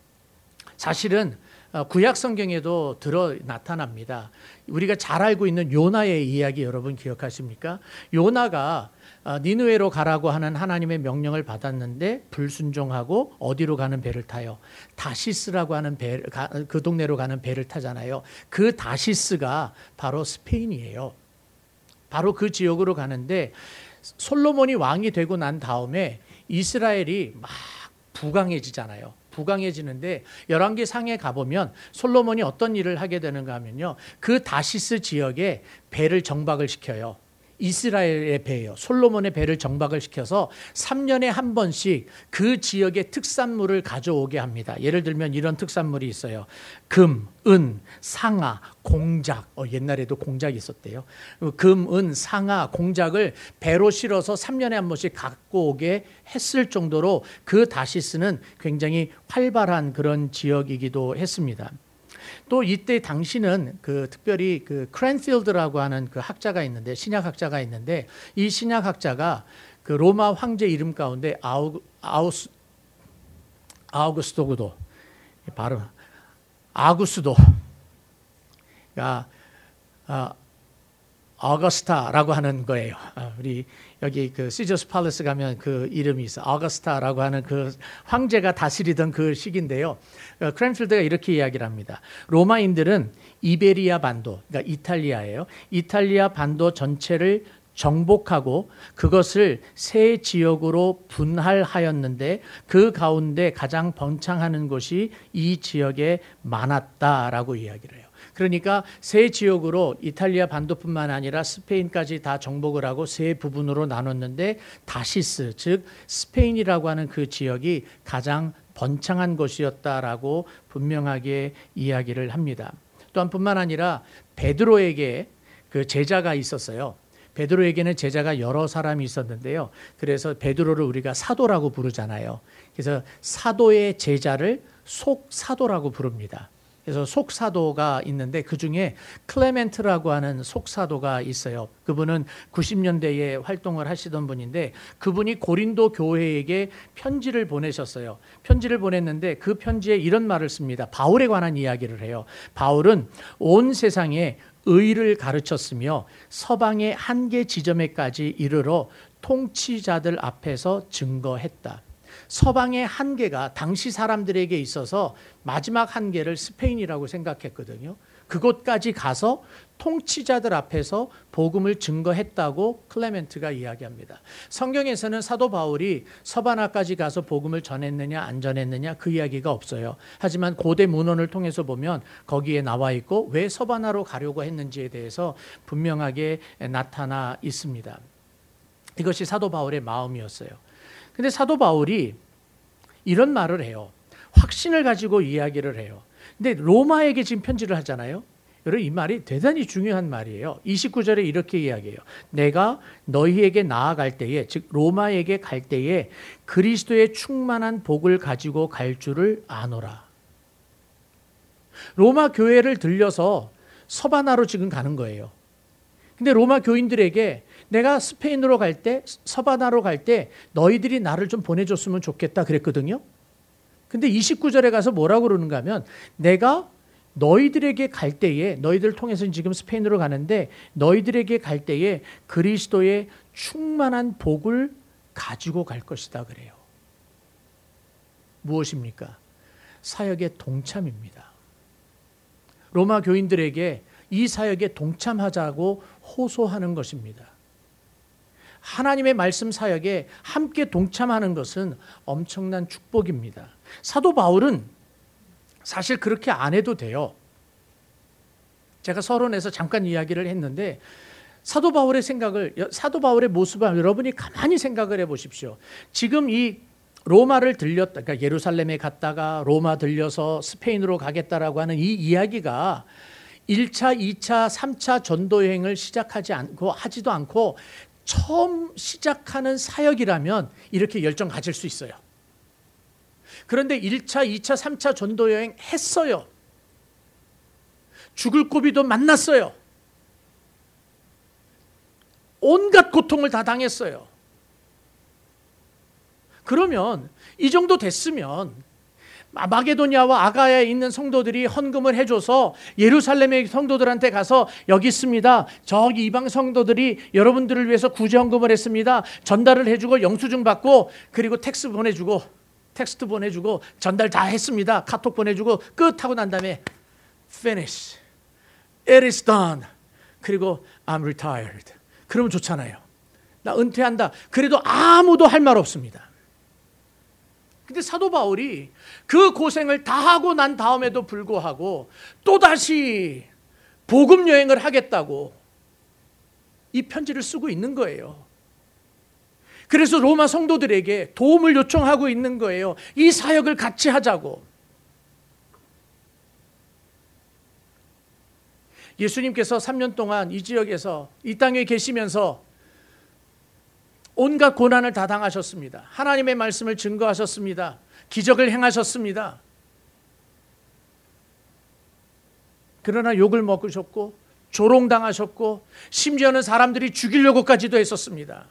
사실은 구약 성경에도 들어 나타납니다. 우리가 잘 알고 있는 요나의 이야기 여러분 기억하십니까? 요나가 니느웨로 가라고 하는 하나님의 명령을 받았는데 불순종하고 어디로 가는 배를 타요? 다시스라고 하는 배, 그 동네로 가는 배를 타잖아요. 그 다시스가 바로 스페인이에요. 바로 그 지역으로 가는데 솔로몬이 왕이 되고 난 다음에 이스라엘이 막 부강해지잖아요. 부강해지는데 열왕기상에 가보면 솔로몬이 어떤 일을 하게 되는가 하면요. 그 다시스 지역에 배를 정박을 시켜요. 이스라엘의 배예요. 솔로몬의 배를 정박을 시켜서 삼 년에 한 번씩 그 지역의 특산물을 가져오게 합니다. 예를 들면 이런 특산물이 있어요. 금, 은, 상아, 공작. 어, 옛날에도 공작이 있었대요. 금, 은, 상아, 공작을 배로 실어서 삼 년에 한 번씩 갖고 오게 했을 정도로 그 다시스는 굉장히 활발한 그런 지역이기도 했습니다. 또 이때 당시는 그 특별히 그 크랜필드라고 하는 그 학자가 있는데 신약 학자가 있는데 이 신약 학자가 그 로마 황제 이름 가운데 아우 아우스 아우구스도도 발음 아구스도가 아, 아거스타라고 하는 거예요. 우리 여기 그 시저스 팔레스 가면 그 이름이 있어. 아거스타라고 하는 그 황제가 다스리던 그 시기인데요. 크랜필드가 이렇게 이야기를 합니다. 로마인들은 이베리아 반도, 그러니까 이탈리아예요. 이탈리아 반도 전체를 정복하고 그것을 세 지역으로 분할하였는데 그 가운데 가장 번창하는 곳이 이 지역에 많았다라고 이야기를 해요. 그러니까 세 지역으로 이탈리아 반도뿐만 아니라 스페인까지 다 정복을 하고 세 부분으로 나눴는데 다시스, 즉 스페인이라고 하는 그 지역이 가장 번창한 곳이었다라고 분명하게 이야기를 합니다. 또한 뿐만 아니라 베드로에게 그 제자가 있었어요. 베드로에게는 제자가 여러 사람이 있었는데요. 그래서 베드로를 우리가 사도라고 부르잖아요. 그래서 사도의 제자를 속사도라고 부릅니다. 그래서 속사도가 있는데 그중에 클레멘트라고 하는 속사도가 있어요. 그분은 구십 년대에 활동을 하시던 분인데 그분이 고린도 교회에게 편지를 보내셨어요. 편지를 보냈는데 그 편지에 이런 말을 씁니다. 바울에 관한 이야기를 해요. 바울은 온 세상에 의를 가르쳤으며 서방의 한계 지점에까지 이르러 통치자들 앞에서 증거했다. 서방의 한계가 당시 사람들에게 있어서 마지막 한계를 스페인이라고 생각했거든요. 그곳까지 가서 통치자들 앞에서 복음을 증거했다고 클레멘트가 이야기합니다. 성경에서는 사도 바울이 서바나까지 가서 복음을 전했느냐 안 전했느냐 그 이야기가 없어요. 하지만 고대 문헌을 통해서 보면 거기에 나와 있고 왜 서바나로 가려고 했는지에 대해서 분명하게 나타나 있습니다. 이것이 사도 바울의 마음이었어요. 근데 사도 바울이 이런 말을 해요. 확신을 가지고 이야기를 해요. 근데 로마에게 지금 편지를 하잖아요. 여러분 이 말이 대단히 중요한 말이에요. 이십구 절에 이렇게 이야기해요. 내가 너희에게 나아갈 때에, 즉 로마에게 갈 때에 그리스도의 충만한 복을 가지고 갈 줄을 아노라. 로마 교회를 들려서 서바나로 지금 가는 거예요. 근데 로마 교인들에게 내가 스페인으로 갈 때, 서바나로 갈 때 너희들이 나를 좀 보내줬으면 좋겠다 그랬거든요. 근데 이십구 절에 가서 뭐라고 그러는가 하면 내가 너희들에게 갈 때에, 너희들을 통해서 지금 스페인으로 가는데 너희들에게 갈 때에 그리스도의 충만한 복을 가지고 갈 것이다 그래요. 무엇입니까? 사역의 동참입니다. 로마 교인들에게 이 사역에 동참하자고 호소하는 것입니다. 하나님의 말씀 사역에 함께 동참하는 것은 엄청난 축복입니다. 사도 바울은 사실 그렇게 안 해도 돼요. 제가 서론에서 잠깐 이야기를 했는데 사도 바울의 생각을, 사도 바울의 모습을 여러분이 가만히 생각을 해 보십시오. 지금 이 로마를 들렸다, 그러니까 예루살렘에 갔다가 로마 들려서 스페인으로 가겠다라고 하는 이 이야기가 일 차, 이 차, 삼 차 전도 여행을 시작하지 않고 하지도 않고 처음 시작하는 사역이라면 이렇게 열정 가질 수 있어요. 그런데 일 차, 이 차, 삼 차 전도 여행 했어요. 죽을 고비도 만났어요. 온갖 고통을 다 당했어요. 그러면 이 정도 됐으면 마게도냐와 아가야에 있는 성도들이 헌금을 해줘서 예루살렘의 성도들한테 가서 여기 있습니다. 저기 이방 성도들이 여러분들을 위해서 구제 헌금을 했습니다. 전달을 해주고 영수증 받고 그리고 텍스 보내주고 텍스트 보내주고 전달 다 했습니다. 카톡 보내주고 끝 하고 난 다음에 finish, it is done. 그리고 I'm retired. 그러면 좋잖아요. 나 은퇴한다. 그래도 아무도 할 말 없습니다. 근데 사도 바울이 그 고생을 다 하고 난 다음에도 불구하고 또다시 복음 여행을 하겠다고 이 편지를 쓰고 있는 거예요. 그래서 로마 성도들에게 도움을 요청하고 있는 거예요. 이 사역을 같이 하자고. 예수님께서 삼 년 동안 이 지역에서 이 땅에 계시면서 온갖 고난을 다 당하셨습니다. 하나님의 말씀을 증거하셨습니다. 기적을 행하셨습니다. 그러나 욕을 먹으셨고 조롱당하셨고 심지어는 사람들이 죽이려고까지도 했었습니다.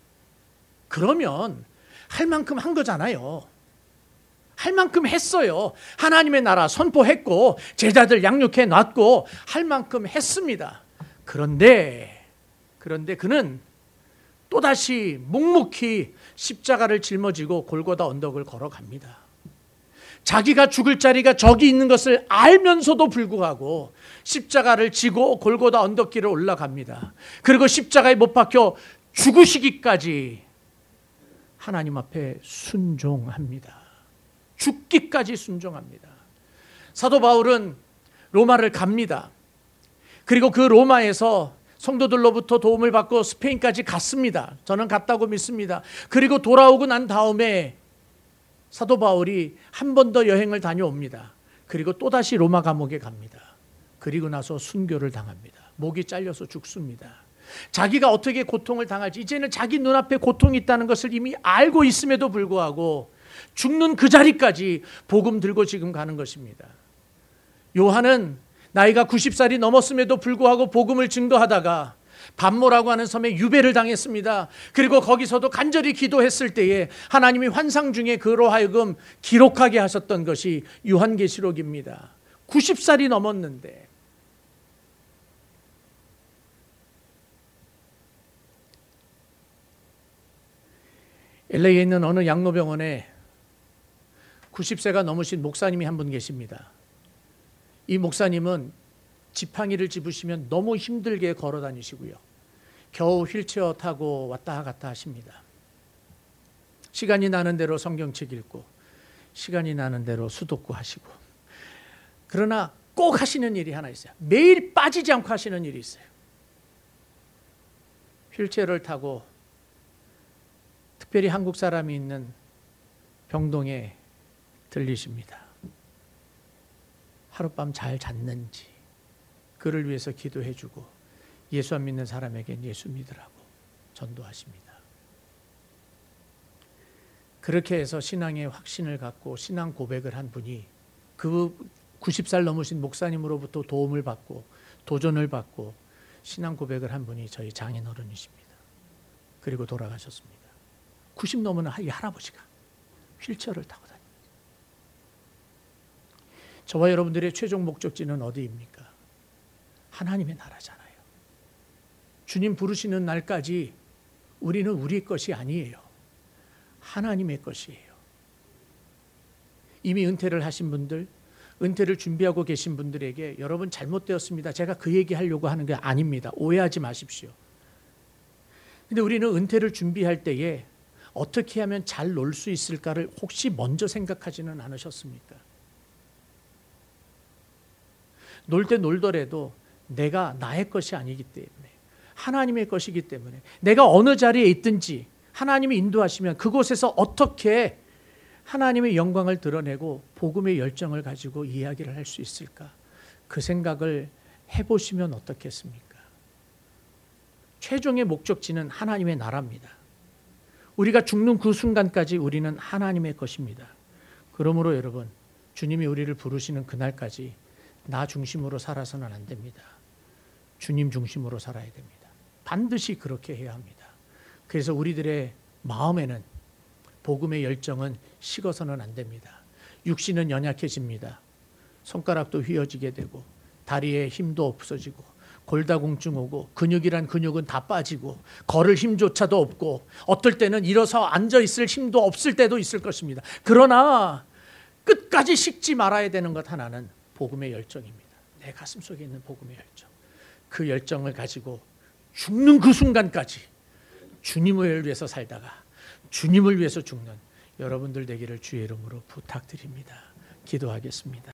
그러면 할 만큼 한 거잖아요. 할 만큼 했어요. 하나님의 나라 선포했고 제자들 양육해 놨고 할 만큼 했습니다. 그런데 그런데 그는 또다시 묵묵히 십자가를 짊어지고 골고다 언덕을 걸어갑니다. 자기가 죽을 자리가 저기 있는 것을 알면서도 불구하고 십자가를 지고 골고다 언덕길을 올라갑니다. 그리고 십자가에 못 박혀 죽으시기까지 하나님 앞에 순종합니다. 죽기까지 순종합니다. 사도 바울은 로마를 갑니다. 그리고 그 로마에서 성도들로부터 도움을 받고 스페인까지 갔습니다. 저는 갔다고 믿습니다. 그리고 돌아오고 난 다음에 사도 바울이 한 번 더 여행을 다녀옵니다. 그리고 또다시 로마 감옥에 갑니다. 그리고 나서 순교를 당합니다. 목이 잘려서 죽습니다. 자기가 어떻게 고통을 당할지 이제는 자기 눈앞에 고통이 있다는 것을 이미 알고 있음에도 불구하고 죽는 그 자리까지 복음 들고 지금 가는 것입니다. 요한은 나이가 구십 살이 넘었음에도 불구하고 복음을 증거하다가 반모라고 하는 섬에 유배를 당했습니다. 그리고 거기서도 간절히 기도했을 때에 하나님이 환상 중에 그로 하여금 기록하게 하셨던 것이 요한계시록입니다. 구십 살이 넘었는데 엘에이에 있는 어느 양로병원에 구십 세가 넘으신 목사님이 한 분 계십니다. 이 목사님은 지팡이를 집으시면 너무 힘들게 걸어 다니시고요. 겨우 휠체어 타고 왔다 갔다 하십니다. 시간이 나는 대로 성경책 읽고 시간이 나는 대로 수도구 하시고 그러나 꼭 하시는 일이 하나 있어요. 매일 빠지지 않고 하시는 일이 있어요. 휠체어를 타고 특별히 한국 사람이 있는 병동에 들리십니다. 하룻밤 잘 잤는지 그를 위해서 기도해주고 예수 안 믿는 사람에겐 예수 믿으라고 전도하십니다. 그렇게 해서 신앙의 확신을 갖고 신앙 고백을 한 분이 그 구십 살 넘으신 목사님으로부터 도움을 받고 도전을 받고 신앙 고백을 한 분이 저희 장인어른이십니다. 그리고 돌아가셨습니다. 구십 넘은 이 할아버지가 휠체어를 타고 다닙니다. 저와 여러분들의 최종 목적지는 어디입니까? 하나님의 나라잖아요. 주님 부르시는 날까지 우리는 우리 것이 아니에요. 하나님의 것이에요. 이미 은퇴를 하신 분들, 은퇴를 준비하고 계신 분들에게 여러분 잘못되었습니다. 제가 그 얘기하려고 하는 게 아닙니다. 오해하지 마십시오. 근데 우리는 은퇴를 준비할 때에 어떻게 하면 잘 놀 수 있을까를 혹시 먼저 생각하지는 않으셨습니까? 놀 때 놀더라도 내가 나의 것이 아니기 때문에 하나님의 것이기 때문에 내가 어느 자리에 있든지 하나님이 인도하시면 그곳에서 어떻게 하나님의 영광을 드러내고 복음의 열정을 가지고 이야기를 할 수 있을까? 그 생각을 해보시면 어떻겠습니까? 최종의 목적지는 하나님의 나라입니다. 우리가 죽는 그 순간까지 우리는 하나님의 것입니다. 그러므로 여러분, 주님이 우리를 부르시는 그날까지 나 중심으로 살아서는 안 됩니다. 주님 중심으로 살아야 됩니다. 반드시 그렇게 해야 합니다. 그래서 우리들의 마음에는 복음의 열정은 식어서는 안 됩니다. 육신은 연약해집니다. 손가락도 휘어지게 되고 다리에 힘도 없어지고 골다공증 오고 근육이란 근육은 다 빠지고 걸을 힘조차도 없고 어떨 때는 일어서 앉아있을 힘도 없을 때도 있을 것입니다. 그러나 끝까지 식지 말아야 되는 것 하나는 복음의 열정입니다. 내 가슴 속에 있는 복음의 열정. 그 열정을 가지고 죽는 그 순간까지 주님을 위해서 살다가 주님을 위해서 죽는 여러분들 되기를 주의 이름으로 부탁드립니다. 기도하겠습니다.